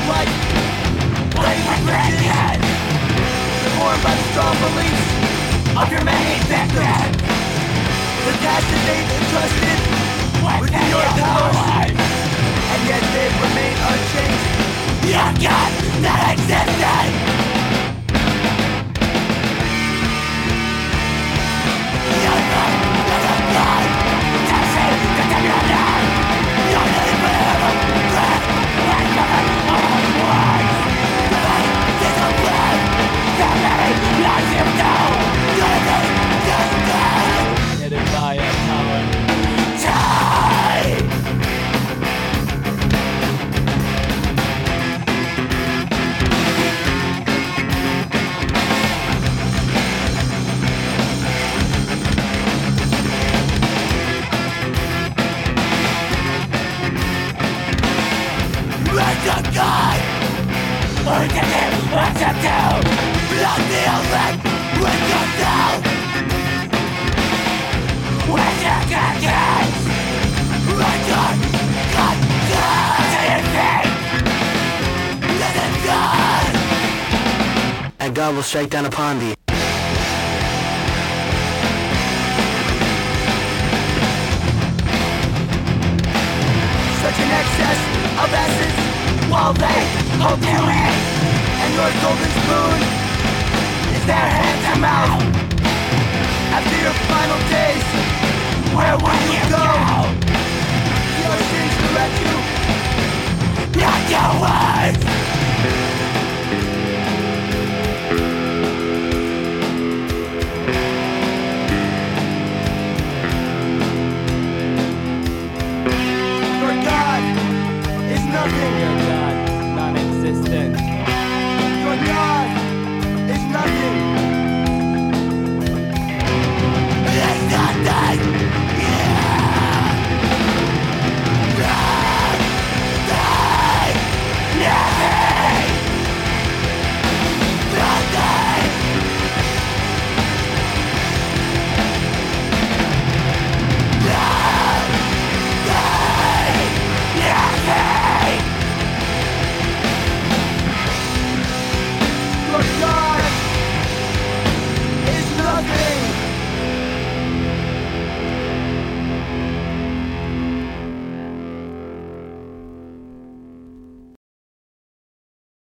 like blazing bridges, formed by the strong beliefs of your many victims. The castigate entrusted with your powers, and yet they remain unchanged. Your God that existed. God! What to do? What to do? Block the outlet! When you're down! Where's your conscience? Where's your conscience? To your feet! Let it die! And God will strike down upon thee. Such an excess of essence while they hold you in, and your golden spoon is their hand to mouth. After your final days, where will you go? Your sins direct you, not your will.